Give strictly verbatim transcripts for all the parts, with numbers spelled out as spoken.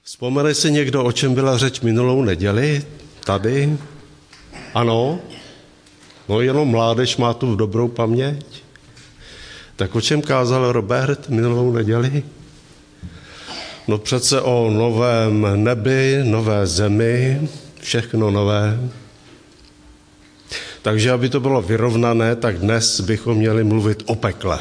Vzpomene si někdo, o čem byla řeč minulou neděli? Tady? Ano? No jenom mládež má tu dobrou paměť. Tak o čem kázal Robert minulou neděli? No přece o novém nebi, nové zemi, všechno nové. Takže aby to bylo vyrovnané, tak dnes bychom měli mluvit o pekle.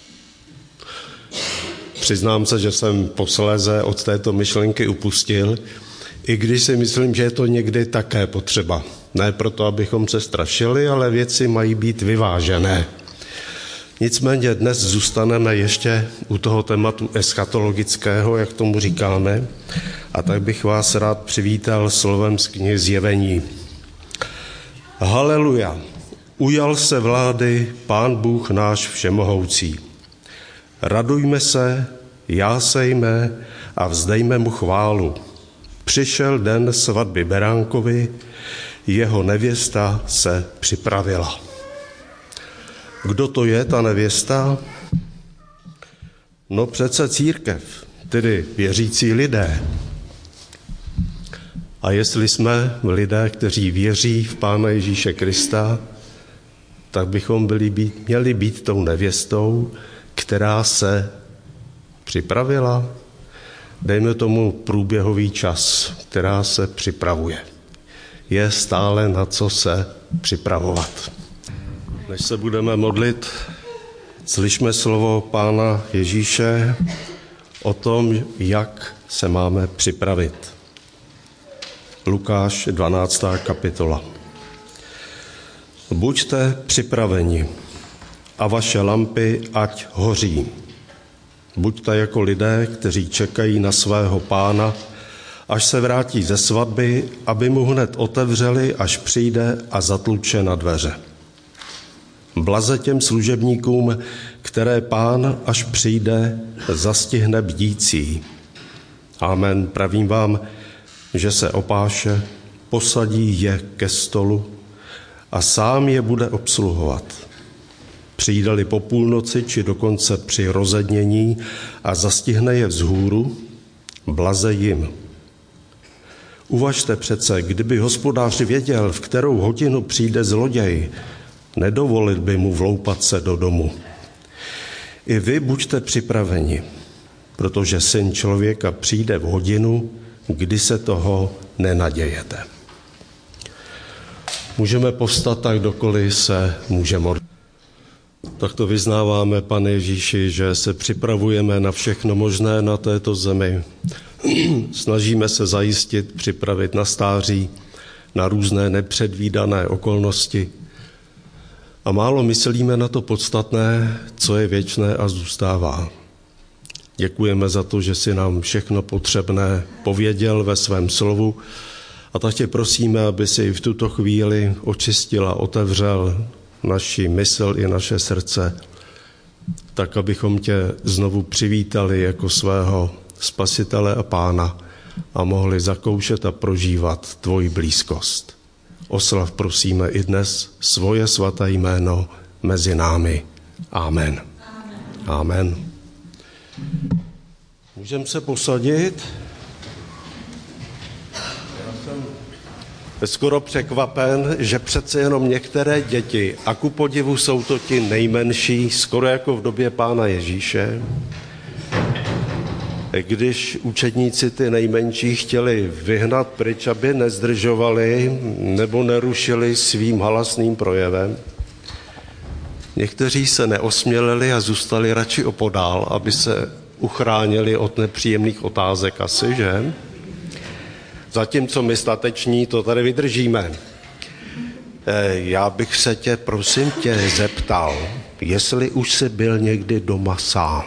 Přiznám se, že jsem posléze od této myšlenky upustil, i když si myslím, že je to někdy také potřeba. Ne proto, abychom se strašili, ale věci mají být vyvážené. Nicméně dnes zůstaneme ještě u toho tématu eschatologického, jak tomu říkáme, a tak bych vás rád přivítal slovem z knihy Zjevení. Haleluja, ujal se vlády Pán Bůh náš všemohoucí. Radujme se, jásejme a vzdejme mu chválu. Přišel den svatby Beránkovi, jeho nevěsta se připravila. Kdo to je, ta nevěsta? No přece církev, tedy věřící lidé. A jestli jsme lidé, kteří věří v Pána Ježíše Krista, tak bychom byli být, měli být tou nevěstou, která se připravila, dejme tomu průběhový čas, která se připravuje. Je stále na co se připravovat. Než se budeme modlit, slyšme slovo Pána Ježíše o tom, jak se máme připravit. Lukáš dvanáctá kapitola. Buďte připraveni a vaše lampy ať hoří. Buďte jako lidé, kteří čekají na svého Pána, až se vrátí ze svatby, aby mu hned otevřeli, až přijde a zatluče na dveře. Blaze těm služebníkům, které Pán, až přijde, zastihne bdící. Amen, pravím vám, že se opáše, posadí je ke stolu a sám je bude obsluhovat. Přijde-li po půlnoci, či dokonce při rozednění a zastihne je vzhůru, blaze jim. Uvažte přece, kdyby hospodář věděl, v kterou hodinu přijde zloděj, nedovolit by mu vloupat se do domu. I vy buďte připraveni, protože Syn člověka přijde v hodinu, kdy se toho nenadějete. Můžeme povstat tak, dokoliv se může modlit. Tak to vyznáváme, Pane Ježíši, že se připravujeme na všechno možné na této zemi. Snažíme se zajistit, připravit na stáří, na různé nepředvídané okolnosti. A málo myslíme na to podstatné, co je věčné a zůstává. Děkujeme za to, že jsi nám všechno potřebné pověděl ve svém slovu, a tak tě prosíme, aby si v tuto chvíli očistil a otevřel naši mysl i naše srdce, tak abychom tě znovu přivítali jako svého Spasitele a Pána a mohli zakoušet a prožívat tvoji blízkost. Oslav prosíme i dnes svoje svaté jméno mezi námi. Amen. Amen. Amen. Můžeme se posadit? Já jsem skoro překvapen, že přece jenom některé děti, a ku podivu jsou to ti nejmenší, skoro jako v době Pána Ježíše, když učedníci ty nejmenší chtěli vyhnat pryč, aby nezdržovali nebo nerušili svým halasným projevem. Někteří se neosmělili a zůstali radši opodál, aby se uchránili od nepříjemných otázek asi, že? Zatímco my stateční to tady vydržíme. Já bych se tě, prosím tě, zeptal, jestli už jsi byl někdy doma sám.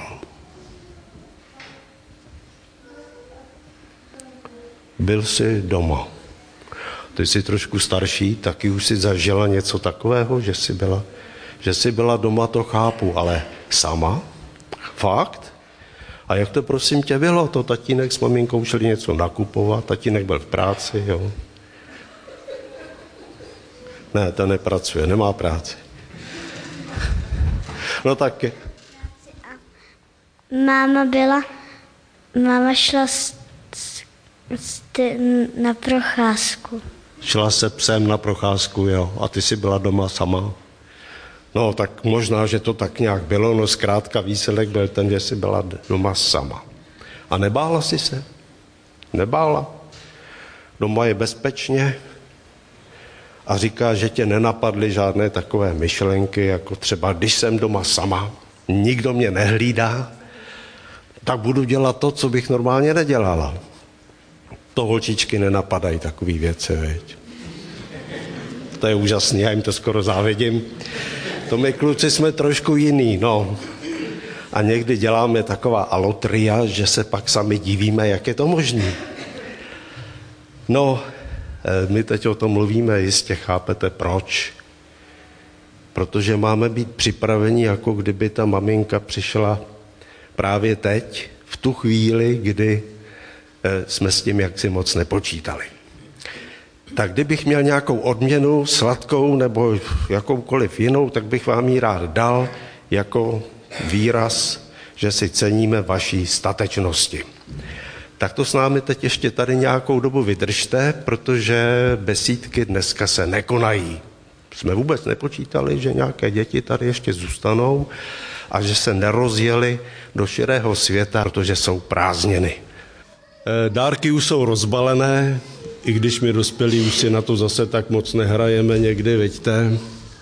Byl jsi doma. Ty jsi trošku starší, taky už jsi zažila něco takového, že jsi byla, že jsi byla doma, to chápu, ale sama? Fakt? A jak to prosím tě bylo? To tatínek s maminkou šli něco nakupovat, tatínek byl v práci, jo? Ne, ten nepracuje, nemá práci. No tak. Máma byla, máma šla s, s Na procházku. Šla se psem na procházku, jo. A ty jsi byla doma sama? No, tak možná, že to tak nějak bylo, no zkrátka výsledek byl ten, že jsi byla doma sama. A nebála jsi se? Nebála? Doma je bezpečně? A říká, že tě nenapadly žádné takové myšlenky, jako třeba, když jsem doma sama, nikdo mě nehlídá, tak budu dělat to, co bych normálně nedělala. To holčičky nenapadají takový věci, veď. To je úžasný, já jim to skoro závidím. To my kluci jsme trošku jiný, no. A někdy děláme taková alotria, že se pak sami divíme, jak je to možné. No, my teď o tom mluvíme, jistě chápete proč. Protože máme být připraveni, jako kdyby ta maminka přišla právě teď, v tu chvíli, kdy jsme s tím jaksi moc nepočítali. Tak kdybych měl nějakou odměnu, sladkou nebo jakoukoliv jinou, tak bych vám ji rád dal jako výraz, že si ceníme vaší statečnosti. Tak to s námi teď ještě tady nějakou dobu vydržte, protože besídky dneska se nekonají. Jsme vůbec nepočítali, že nějaké děti tady ještě zůstanou a že se nerozjeli do širého světa, protože jsou prázdniny. Dárky už jsou rozbalené, i když my dospělí už si na to zase tak moc nehrajeme někdy, vidíte.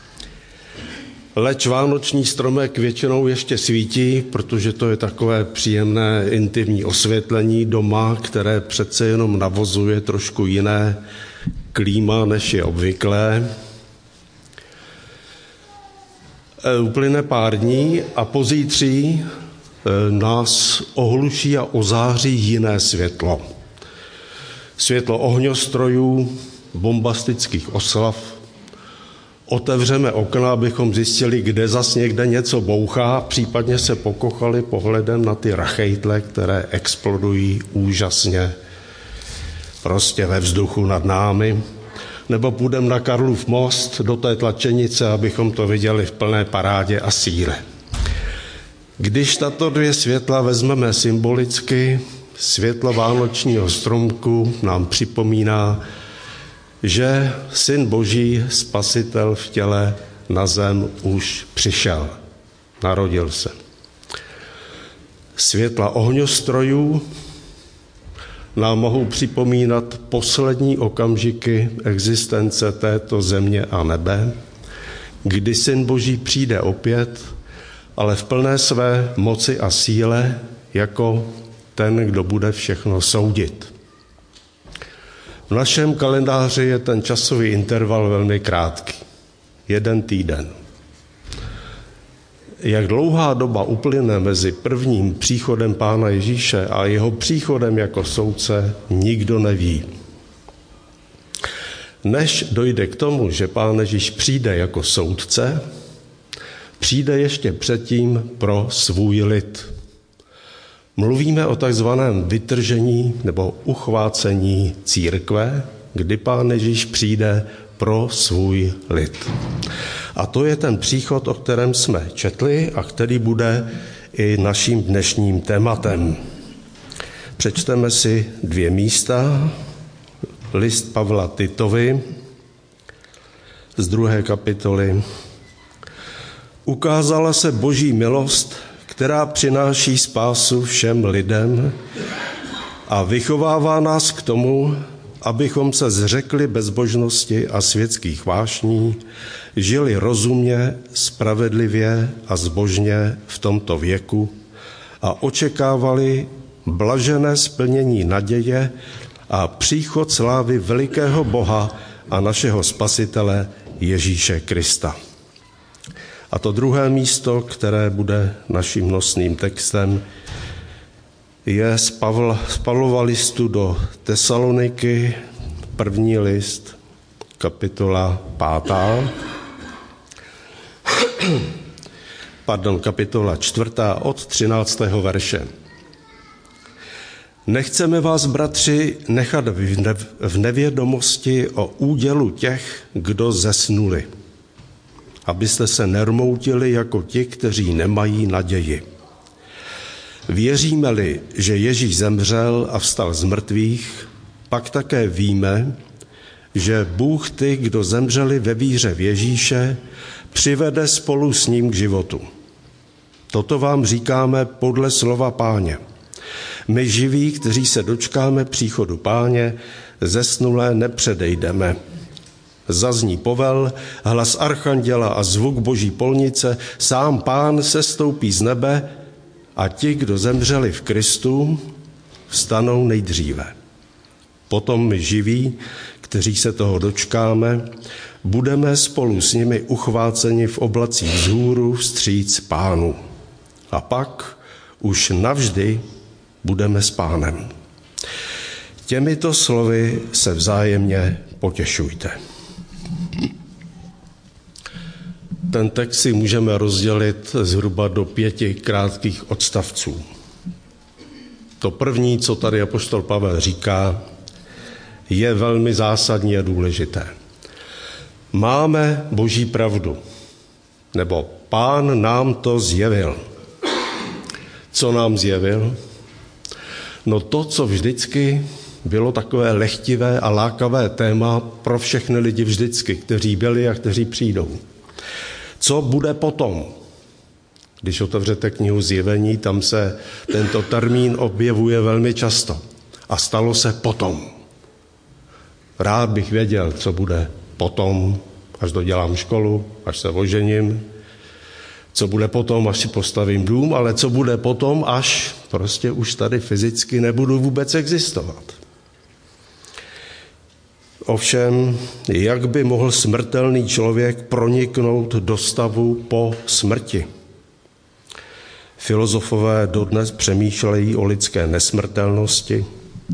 Leč vánoční stromek většinou ještě svítí, protože to je takové příjemné intimní osvětlení doma, které přece jenom navozuje trošku jiné klíma, než je obvyklé. Uplyne pár dní a pozítří nás ohluší a ozáří jiné světlo. Světlo ohňostrojů, bombastických oslav. Otevřeme okna, abychom zjistili, kde zas někde něco bouchá, případně se pokochali pohledem na ty rachejtle, které explodují úžasně prostě ve vzduchu nad námi. Nebo půjdeme na Karlův most do té tlačenice, abychom to viděli v plné parádě a síle. Když tato dvě světla vezmeme symbolicky, světlo vánočního stromku nám připomíná, že Syn Boží, Spasitel v těle na zem už přišel, narodil se. Světla ohňostrojů nám mohou připomínat poslední okamžiky existence této země a nebe, kdy Syn Boží přijde opět, ale v plné své moci a síle jako ten, kdo bude všechno soudit. V našem kalendáři je ten časový interval velmi krátký. Jeden týden. Jak dlouhá doba uplyne mezi prvním příchodem Pána Ježíše a jeho příchodem jako soudce, nikdo neví. Než dojde k tomu, že Pán Ježíš přijde jako soudce, přijde ještě předtím pro svůj lid. Mluvíme o takzvaném vytržení nebo uchvácení církve, kdy Pán Ježíš přijde pro svůj lid. A to je ten příchod, o kterém jsme četli a který bude i naším dnešním tématem. Přečteme si dvě místa. List Pavla Titovi z druhé kapitoly. Ukázala se Boží milost, která přináší spásu všem lidem a vychovává nás k tomu, abychom se zřekli bezbožnosti a světských vášní, žili rozumně, spravedlivě a zbožně v tomto věku a očekávali blažené splnění naděje a příchod slávy velikého Boha a našeho Spasitele Ježíše Krista. A to druhé místo, které bude naším nosným textem, je z, Pavla, z Pavlova listu do Tesaloniky, první list, kapitola pátá, pardon, kapitola čtvrtá od třináctého verše. Nechceme vás, bratři, nechat v nevědomosti o údělu těch, kdo zesnuli, abyste se nermoutili jako ti, kteří nemají naději. Věříme-li, že Ježíš zemřel a vstal z mrtvých, pak také víme, že Bůh ty, kdo zemřeli ve víře v Ježíše, přivede spolu s ním k životu. Toto vám říkáme podle slova Páně. My živí, kteří se dočkáme příchodu Páně, zesnulé nepředejdeme. Zazní povel, hlas archanděla a zvuk boží polnice, sám Pán sestoupí z nebe a ti, kdo zemřeli v Kristu, vstanou nejdříve. Potom my živí, kteří se toho dočkáme, budeme spolu s nimi uchváceni v oblacích vzhůru vstříc Pánu. A pak už navždy budeme s Pánem. Těmito slovy se vzájemně potěšujte. Ten text si můžeme rozdělit zhruba do pěti krátkých odstavců. To první, co tady apoštol Pavel říká, je velmi zásadní a důležité. Máme boží pravdu, nebo Pán nám to zjevil. Co nám zjevil? No to, co vždycky bylo takové lehtivé a lákavé téma pro všechny lidi vždycky, kteří byli a kteří přijdou. Co bude potom? Když otevřete knihu Zjevení, tam se tento termín objevuje velmi často. A stalo se potom. Rád bych věděl, co bude potom, až dodělám školu, až se ožením, co bude potom, až si postavím dům, ale co bude potom, až prostě už tady fyzicky nebudu vůbec existovat. Ovšem, jak by mohl smrtelný člověk proniknout do stavu po smrti? Filozofové dodnes přemýšlejí o lidské nesmrtelnosti.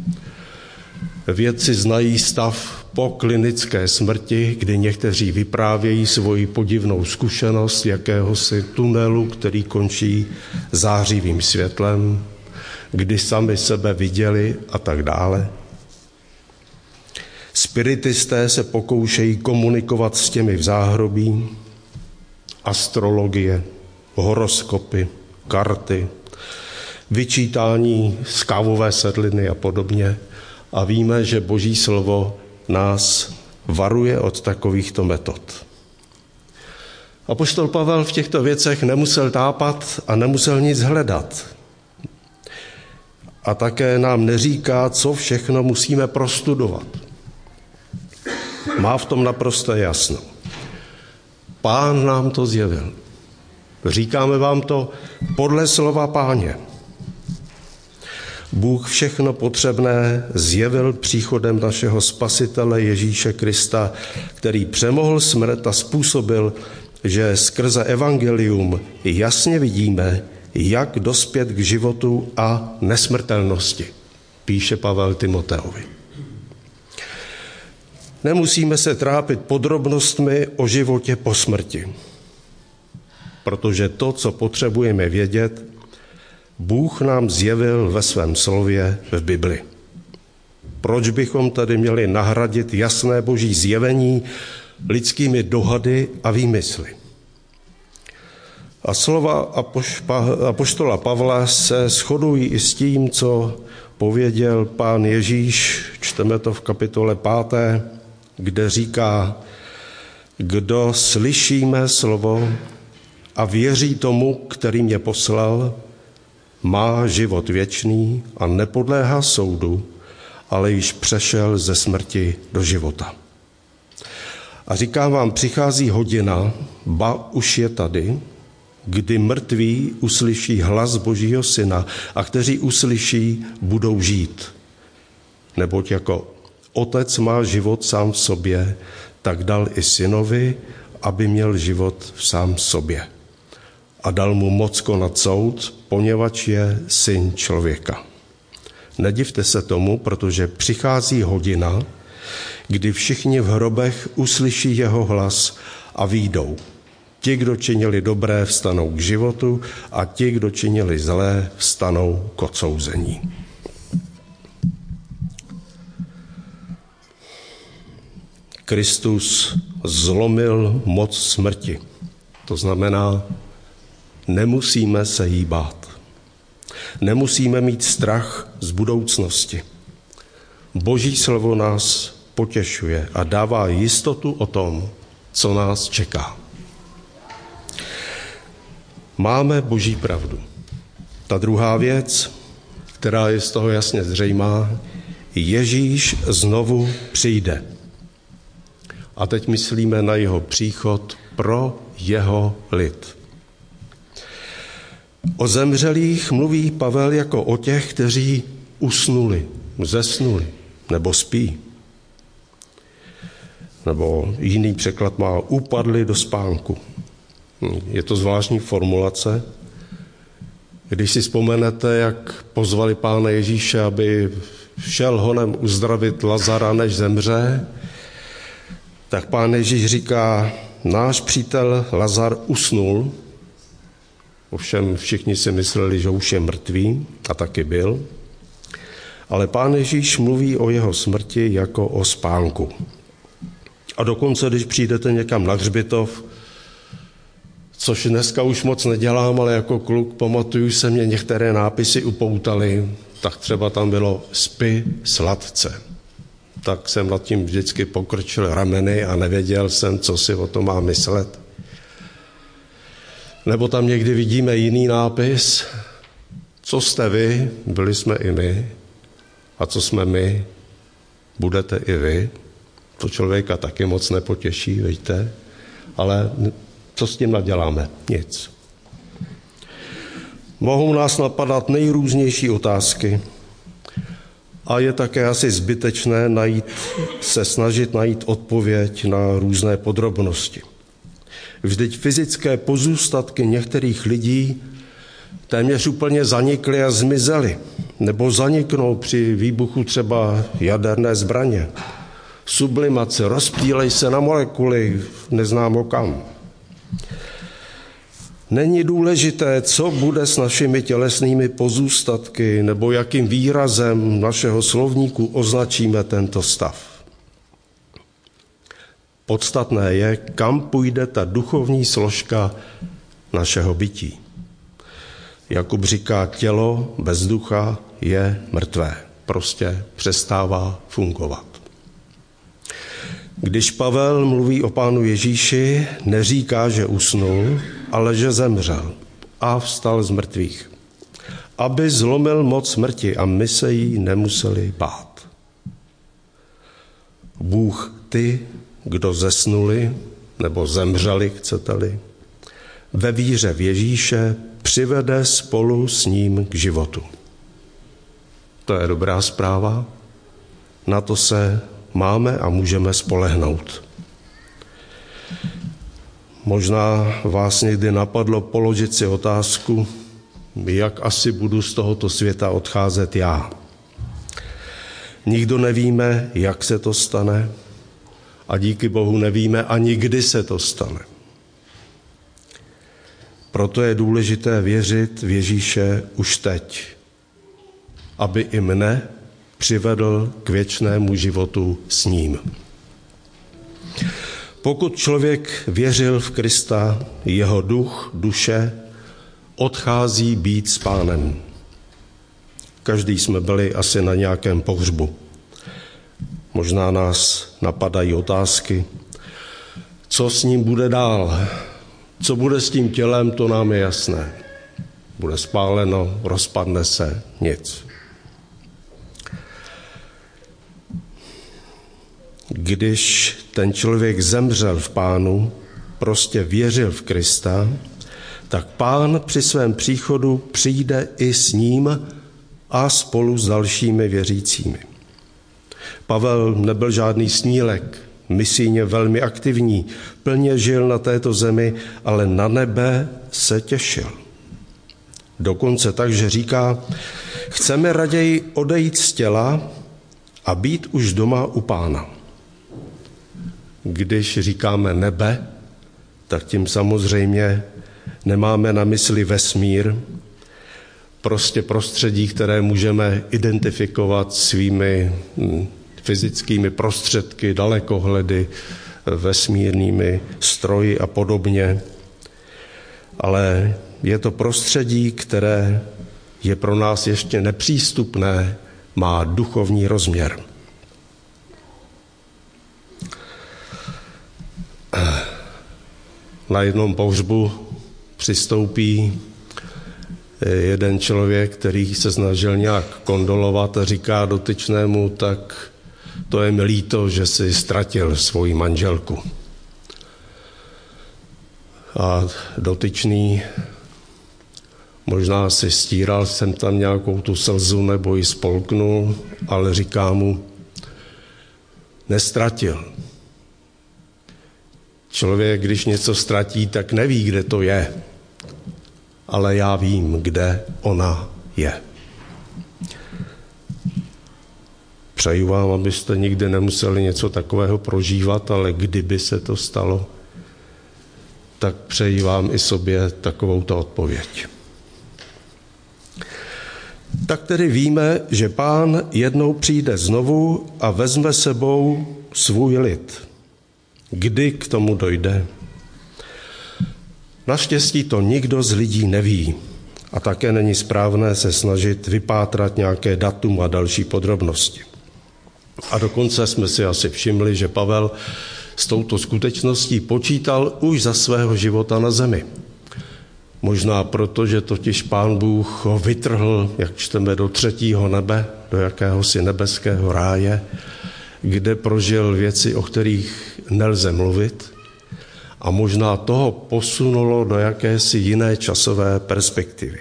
Vědci znají stav po klinické smrti, kdy někteří vyprávějí svoji podivnou zkušenost jakéhosi tunelu, který končí zářivým světlem, kdy sami sebe viděli a tak dále. Spiritisté se pokoušejí komunikovat s těmi v záhrobí, astrologie, horoskopy, karty, vyčítání z kávové sedliny a podobně. A víme, že Boží slovo nás varuje od takovýchto metod. Apoštol Pavel v těchto věcech nemusel tápat a nemusel nic hledat. A také nám neříká, co všechno musíme prostudovat. Má v tom naprosto jasno. Pán nám to zjevil. Říkáme vám to podle slova Páně. Bůh všechno potřebné zjevil příchodem našeho Spasitele Ježíše Krista, který přemohl smrt a způsobil, že skrze evangelium jasně vidíme, jak dospět k životu a nesmrtelnosti, píše Pavel Timoteovi. Nemusíme se trápit podrobnostmi o životě po smrti, protože to, co potřebujeme vědět, Bůh nám zjevil ve svém slově v Bibli. Proč bychom tady měli nahradit jasné boží zjevení lidskými dohady a výmysly? A slova apoštola Pavla se shodují i s tím, co pověděl Pán Ježíš, čteme to v kapitole páté, kde říká, kdo slyší mé slovo a věří tomu, který mě poslal, má život věčný a nepodléhá soudu, ale již přešel ze smrti do života. A říkám vám, přichází hodina, ba už je tady, kdy mrtví uslyší hlas Božího Syna a kteří uslyší, budou žít. Neboť jako Otec má život sám v sobě, tak dal i synovi, aby měl život sám v sobě. A dal mu moc konat soud, poněvadž je syn člověka. Nedivte se tomu, protože přichází hodina, kdy všichni v hrobech uslyší jeho hlas a vyjdou. Ti, kdo činili dobré, vstanou k životu a ti, kdo činili zlé, vstanou k odsouzení. Kristus zlomil moc smrti. To znamená, nemusíme se jí bát. Nemusíme mít strach z budoucnosti. Boží slovo nás potěšuje a dává jistotu o tom, co nás čeká. Máme Boží pravdu. Ta druhá věc, která je z toho jasně zřejmá, Ježíš znovu přijde. A teď myslíme na jeho příchod pro jeho lid. O zemřelých mluví Pavel jako o těch, kteří usnuli, zesnuli nebo spí. Nebo jiný překlad má upadli do spánku. Je to zvláštní formulace. Když si vzpomenete, jak pozvali Pána Ježíše, aby šel honem uzdravit Lazara, než zemře, tak Pán Ježíš říká, náš přítel Lazar usnul, ovšem všichni si mysleli, že už je mrtvý, a taky byl, ale Pán Ježíš mluví o jeho smrti jako o spánku. A dokonce, když přijdete někam na hřbitov, což dneska už moc nedělám, ale jako kluk pamatuju se, mě některé nápisy upoutaly, tak třeba tam bylo spí sladce. Tak jsem nad tím vždycky pokrčil rameny a nevěděl jsem, co si o tom mám myslet. Nebo tam někdy vidíme jiný nápis, co jste vy, byli jsme i my, a co jsme my, budete i vy. To člověka taky moc nepotěší, víte, ale co s tím naděláme? Nic. Mohou nás napadat nejrůznější otázky a je také asi zbytečné najít, se snažit najít odpověď na různé podrobnosti. Vždyť fyzické pozůstatky některých lidí téměř úplně zanikly a zmizely, nebo zaniknou při výbuchu třeba jaderné zbraně. Sublimace, rozptýlej se na molekuly, neznámo kam. Není důležité, co bude s našimi tělesnými pozůstatky nebo jakým výrazem našeho slovníku označíme tento stav. Podstatné je, kam půjde ta duchovní složka našeho bytí. Jakub říká, tělo bez ducha je mrtvé, prostě přestává fungovat. Když Pavel mluví o Pánu Ježíši, neříká, že usnul, ale že zemřel a vstal z mrtvých, aby zlomil moc smrti a my se jí nemuseli bát. Bůh ty, kdo zesnuli, nebo zemřeli, chcete-li, ve víře v Ježíše přivede spolu s ním k životu. To je dobrá zpráva, na to se máme a můžeme spolehnout. Možná vás někdy napadlo položit si otázku, jak asi budu z tohoto světa odcházet já. Nikdo nevíme, jak se to stane a díky Bohu nevíme ani kdy se to stane. Proto je důležité věřit v Ježíše už teď, aby i mne přivedl k věčnému životu s ním. Pokud člověk věřil v Krista, jeho duch, duše odchází být s Pánem. Každý jsme byli asi na nějakém pohřbu. Možná nás napadají otázky, co s ním bude dál. Co bude s tím tělem, to nám je jasné. Bude spáleno, rozpadne se, nic. Když ten člověk zemřel v Pánu, prostě věřil v Krista, tak Pán při svém příchodu přijde i s ním a spolu s dalšími věřícími. Pavel nebyl žádný snílek, misijně velmi aktivní, plně žil na této zemi, ale na nebe se těšil. Dokonce tak, že říká, chceme raději odejít z těla a být už doma u Pána. Když říkáme nebe, tak tím samozřejmě nemáme na mysli vesmír, prostě prostředí, které můžeme identifikovat svými fyzickými prostředky, dalekohledy, vesmírnými stroji a podobně. Ale je to prostředí, které je pro nás ještě nepřístupné, má duchovní rozměr. na jednom pohřbu přistoupí jeden člověk, který se snažil nějak kondolovat a říká dotyčnému, tak to je mi líto, že jsi ztratil svoji manželku. A dotyčný možná si stíral jsem tam nějakou tu slzu nebo ji spolknul, ale říká mu, nestratil. Člověk, když něco ztratí, tak neví, kde to je. Ale já vím, kde ona je. Přeju vám, abyste nikdy nemuseli něco takového prožívat, ale kdyby se to stalo, tak přeji vám i sobě takovouto odpověď. Tak tedy víme, že Pán jednou přijde znovu a vezme sebou svůj lid. Kdy k tomu dojde? Naštěstí to nikdo z lidí neví a také není správné se snažit vypátrat nějaké datum a další podrobnosti. A dokonce jsme si asi všimli, že Pavel s touto skutečností počítal už za svého života na zemi. Možná proto, že totiž Pán Bůh ho vytrhl, jak čteme, do třetího nebe, do jakéhosi nebeského ráje, kde prožil věci, o kterých nelze mluvit, a možná toho posunulo do jakési jiné časové perspektivy.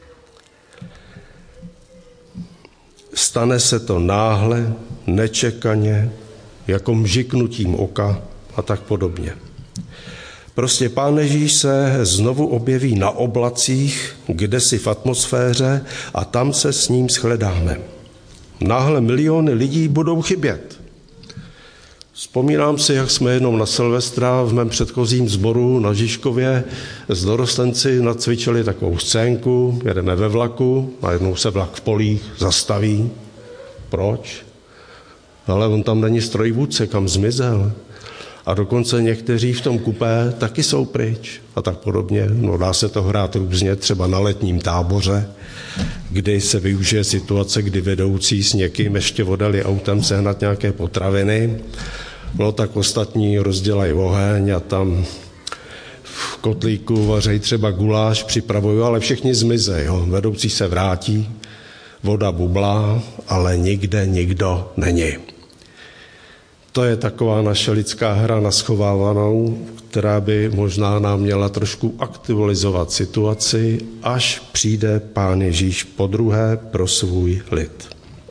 Stane se to náhle, nečekaně, jako mžiknutím oka a tak podobně. Prostě Pán Ježíš se znovu objeví na oblacích, kdesi v atmosféře, a tam se s ním shledáme. Náhle miliony lidí budou chybět. Vzpomínám si, jak jsme jednou na Silvestra v mém předchozím sboru na Žižkově s dorostenci nacvičili takovou scénku, jedeme ve vlaku, najednou se vlak v polích zastaví. Proč? Ale on tam není strojvůdce, kam zmizel. A dokonce někteří v tom kupé taky jsou pryč a tak podobně. No, dá se to hrát různě, třeba na letním táboře, kdy se využije situace, kdy vedoucí s někým ještě odjeli autem sehnat nějaké potraviny. No tak ostatní rozdělají oheň a tam v kotlíku vařejí třeba guláš, připravují, ale všichni zmizejí. Vedoucí se vrátí, voda bublá, ale nikde nikdo není. To je taková naše lidská hra na schovávanou, která by možná nám měla trošku aktualizovat situaci, až přijde Pán Ježíš podruhé pro svůj lid.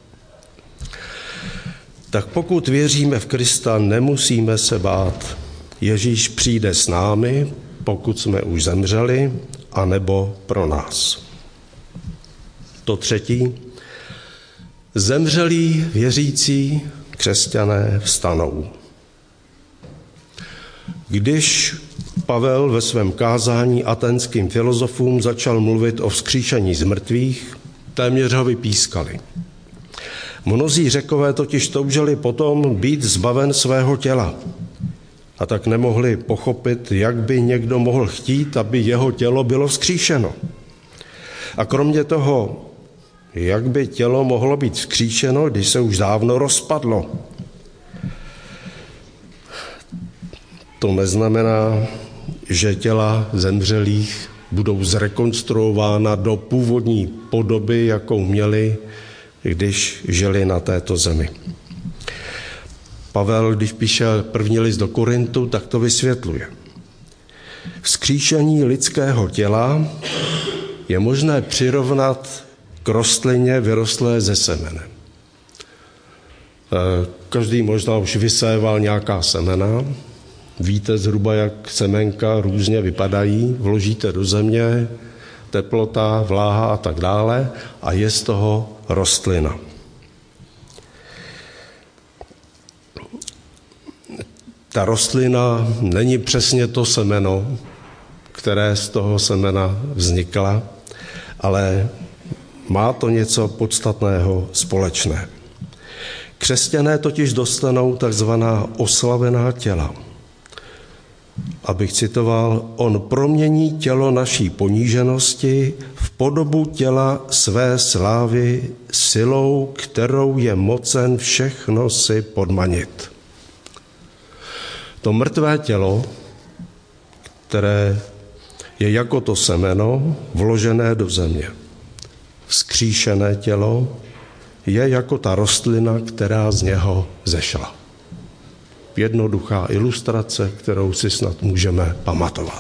Tak pokud věříme v Krista, nemusíme se bát. Ježíš přijde s námi, pokud jsme už zemřeli, anebo pro nás. To třetí. Zemřelí věřící křesťané vstanou. Když Pavel ve svém kázání aténským filozofům začal mluvit o vzkříšení z mrtvých, téměř ho vypískali. Mnozí Řekové totiž toužili potom být zbaven svého těla a tak nemohli pochopit, jak by někdo mohl chtít, aby jeho tělo bylo vzkříšeno. A kromě toho, jak by tělo mohlo být vzkříšeno, když se už dávno rozpadlo? To neznamená, že těla zemřelých budou zrekonstruována do původní podoby, jakou měli, když žili na této zemi. Pavel, když píše první list do Korintu, tak to vysvětluje. Vzkříšení lidského těla je možné přirovnat k rostlině vyrostlé ze semene. Každý možná už vyséval nějaká semena. Víte zhruba, jak semenka různě vypadají. Vložíte do země, teplota, vláha a tak dále a je z toho rostlina. Ta rostlina není přesně to semeno, které z toho semena vznikla, ale má to něco podstatného společné. Křesťané totiž dostanou takzvaná oslavená těla. Abych citoval, on promění tělo naší poníženosti v podobu těla své slávy silou, kterou je mocen všechno si podmanit. To mrtvé tělo, které je jako to semeno vložené do země. Vzkříšené tělo je jako ta rostlina, která z něho zešla. Jednoduchá ilustrace, kterou si snad můžeme pamatovat.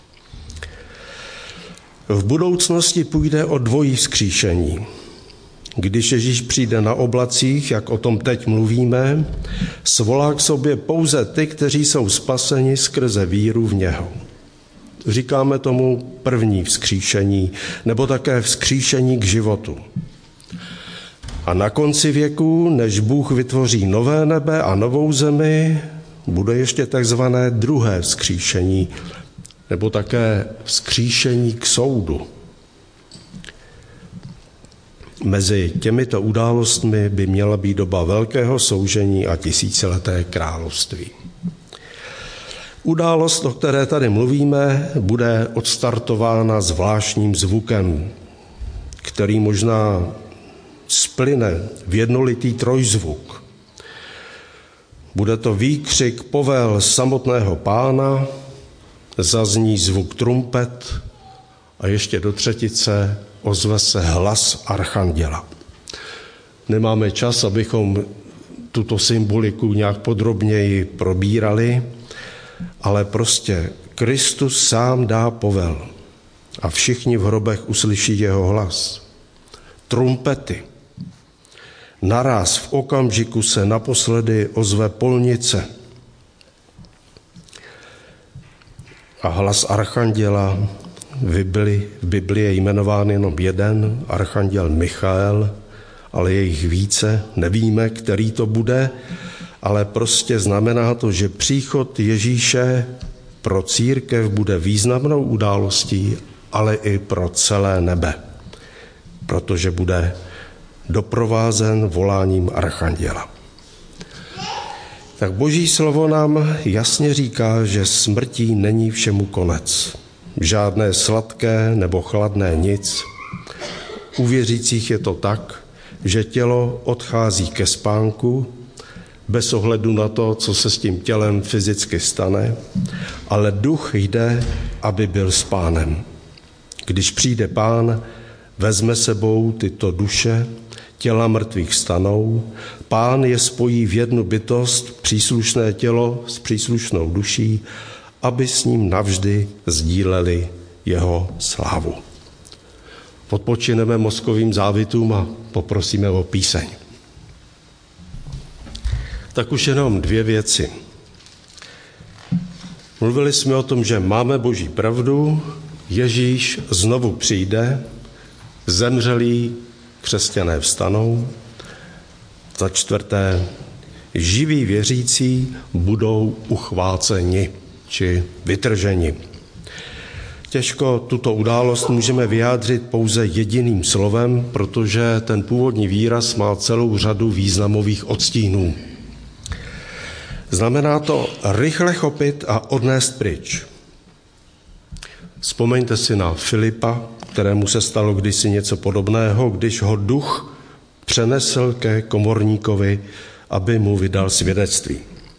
V budoucnosti půjde o dvojí vzkříšení. Když Ježíš přijde na oblacích, jak o tom teď mluvíme, svolá k sobě pouze ty, kteří jsou spaseni skrze víru v něho. Říkáme tomu první vzkříšení, nebo také vzkříšení k životu. A na konci věku, než Bůh vytvoří nové nebe a novou zemi, bude ještě takzvané druhé vzkříšení, nebo také vzkříšení k soudu. Mezi těmito událostmi by měla být doba velkého soužení a tisícileté království. Událost, o které tady mluvíme, bude odstartována zvláštním zvukem, který možná splyne v jednolitý trojzvuk. Bude to výkřik povel samotného Pána, zazní zvuk trumpet a ještě do třetice ozve se hlas archanděla. Nemáme čas, abychom tuto symboliku nějak podrobněji probírali, ale prostě Kristus sám dá povel a všichni v hrobech uslyší jeho hlas. Trumpety. Naráz v okamžiku se naposledy ozve polnice a hlas archanděla. V Bibli, v Bibli je jmenován jenom jeden, archanděl Michael, ale je jich více, nevíme, který to bude, ale prostě znamená to, že příchod Ježíše pro církev bude významnou událostí, ale i pro celé nebe, protože bude doprovázen voláním archanděla. Tak Boží slovo nám jasně říká, že smrtí není všemu konec. Žádné sladké nebo chladné nic. U věřících je to tak, že tělo odchází ke spánku, bez ohledu na to, co se s tím tělem fyzicky stane, ale duch jde, aby byl s Pánem. Když přijde Pán, vezme sebou tyto duše, těla mrtvých stanou, Pán je spojí v jednu bytost, příslušné tělo s příslušnou duší, aby s ním navždy sdíleli jeho slávu. Odpočineme mozkovým závitům a poprosíme o píseň. Tak už jenom dvě věci. Mluvili jsme o tom, že máme Boží pravdu, Ježíš znovu přijde, zemřelí křesťané vstanou. Za čtvrté, živí věřící budou uchváceni či vytrženi. Těžko tuto událost můžeme vyjádřit pouze jediným slovem, protože ten původní výraz má celou řadu významových odstínů. Znamená to rychle chopit a odnést pryč. Vzpomeňte si na Filipa, kterému se stalo kdysi něco podobného, když ho duch přenesl ke komorníkovi, aby mu vydal svědectví.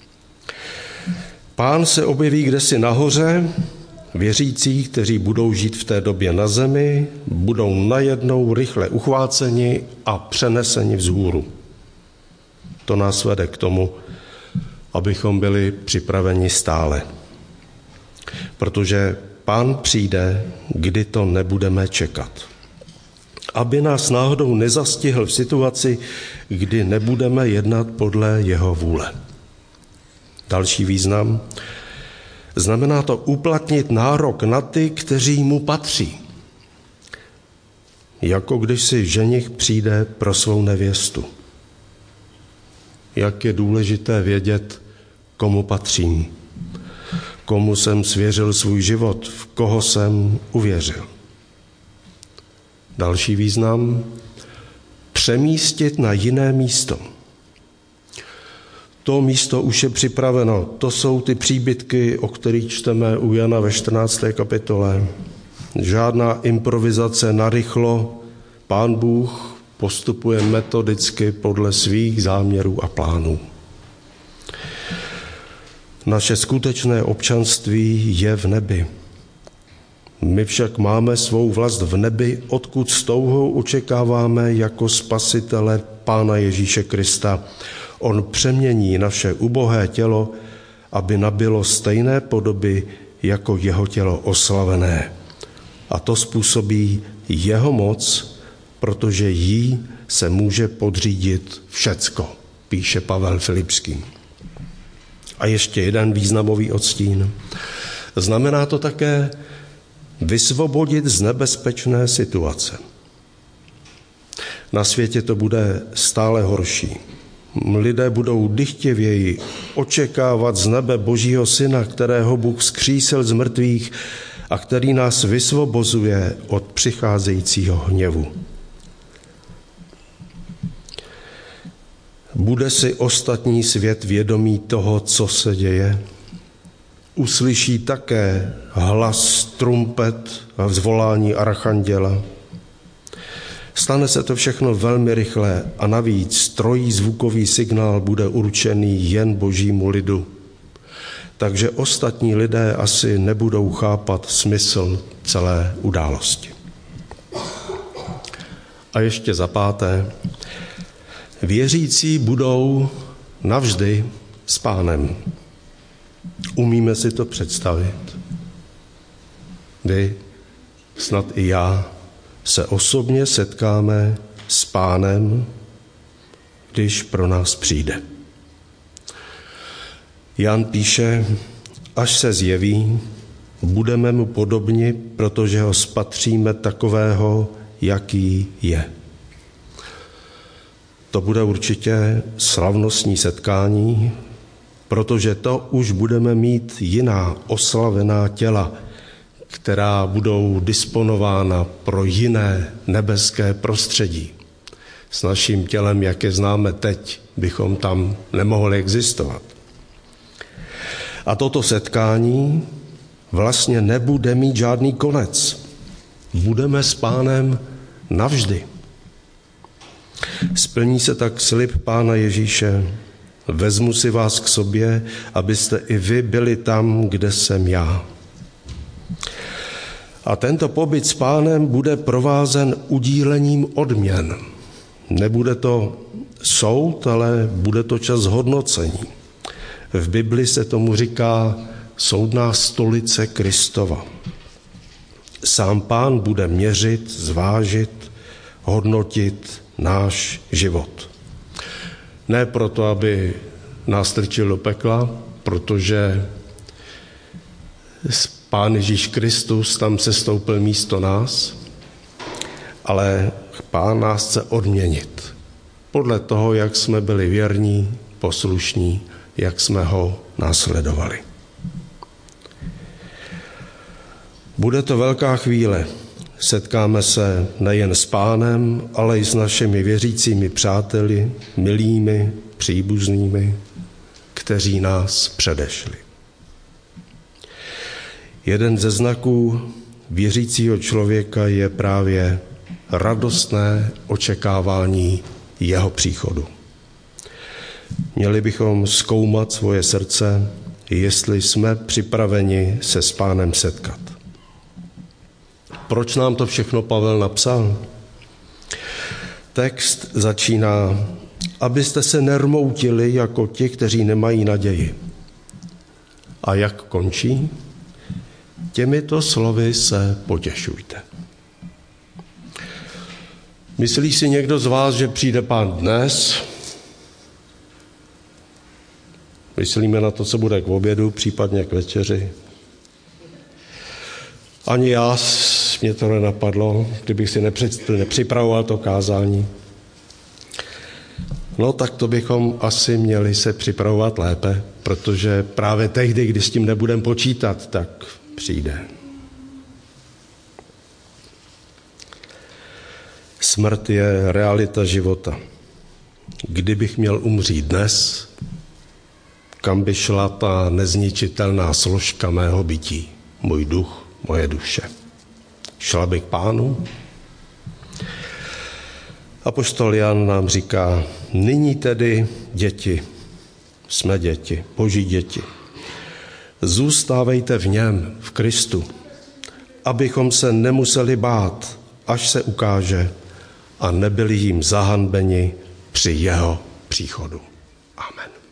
Pán se objeví kdesi nahoře, věřící, kteří budou žít v té době na zemi, budou najednou rychle uchváceni a přeneseni vzhůru. To nás vede k tomu, abychom byli připraveni stále. Protože Pán přijde, kdy to nebudeme čekat. Aby nás náhodou nezastihl v situaci, kdy nebudeme jednat podle jeho vůle. Další význam. Znamená to uplatnit nárok na ty, kteří mu patří. Jako když si ženich přijde pro svou nevěstu. Jak je důležité vědět, komu patřím, komu jsem svěřil svůj život, v koho jsem uvěřil. Další význam. Přemístit na jiné místo. To místo už je připraveno. To jsou ty příbytky, o kterých čteme u Jana ve čtrnácté kapitole. Žádná improvizace narychlo. Pán Bůh postupuje metodicky podle svých záměrů a plánů. Naše skutečné občanství je v nebi. My však máme svou vlast v nebi, odkud s touhou očekáváme jako spasitele Pána Ježíše Krista. On přemění naše ubohé tělo, aby nabylo stejné podoby jako jeho tělo oslavené. A to způsobí jeho moc, protože jí se může podřídit všecko, píše Pavel Filipským. A ještě jeden významový odstín. Znamená to také vysvobodit z nebezpečné situace. Na světě to bude stále horší. Lidé budou dychtivěji očekávat z nebe Božího Syna, kterého Bůh vzkřísil z mrtvých a který nás vysvobozuje od přicházejícího hněvu. Bude si ostatní svět vědomý toho, co se děje? Uslyší také hlas trumpet a zvolání archanděla. Stane se to všechno velmi rychle a navíc trojí zvukový signál bude určený jen Božímu lidu. Takže ostatní lidé asi nebudou chápat smysl celé události. A ještě za páté, věřící budou navždy s Pánem. Umíme si to představit? Vy, snad i já, se osobně setkáme s Pánem, když pro nás přijde. Jan píše, až se zjeví, budeme mu podobni, protože ho spatříme takového, jaký je. To bude určitě slavnostní setkání, protože to už budeme mít jiná oslavená těla, která budou disponována pro jiné nebeské prostředí. S naším tělem, jak je známe teď, bychom tam nemohli existovat. A toto setkání vlastně nebude mít žádný konec. Budeme s Pánem navždy. Splní se tak slib Pána Ježíše. Vezmu si vás k sobě, abyste i vy byli tam, kde jsem já. A tento pobyt s Pánem bude provázen udílením odměn. Nebude to soud, ale bude to čas hodnocení. V Bibli se tomu říká soudná stolice Kristova. Sám Pán bude měřit, zvážit, hodnotit náš život. Ne proto, aby nás strčil do pekla, protože Pán Ježíš Kristus tam se stoupil místo nás, ale Pán nás chce odměnit podle toho, jak jsme byli věrní, poslušní, jak jsme ho následovali. Bude to velká chvíle. Setkáme se nejen s Pánem, ale i s našimi věřícími přáteli, milými, příbuznými, kteří nás předešli. Jeden ze znaků věřícího člověka je právě radostné očekávání jeho příchodu. Měli bychom zkoumat svoje srdce, jestli jsme připraveni se s Pánem setkat. Proč nám to všechno Pavel napsal? Text začíná, abyste se nermoutili jako ti, kteří nemají naději. A jak končí? Těmito slovy se potěšujte. Myslí si někdo z vás, že přijde Pán dnes? Myslíme na to, co bude k obědu, případně k večeři. Ani já, mě to nenapadlo, kdybych si nepřipravoval to kázání. No tak to bychom asi měli se připravovat lépe, protože právě tehdy, kdy s tím nebudeme počítat, tak přijde. Smrt je realita života. Kdybych měl umřít dnes, kam by šla ta nezničitelná složka mého bytí, můj duch, moje duše? Šla by k Pánu? Apoštol Jan nám říká, nyní tedy děti, jsme děti, Boží děti. Zůstávejte v něm, v Kristu, abychom se nemuseli bát, až se ukáže, a nebyli jim zahanbeni při jeho příchodu. Amen.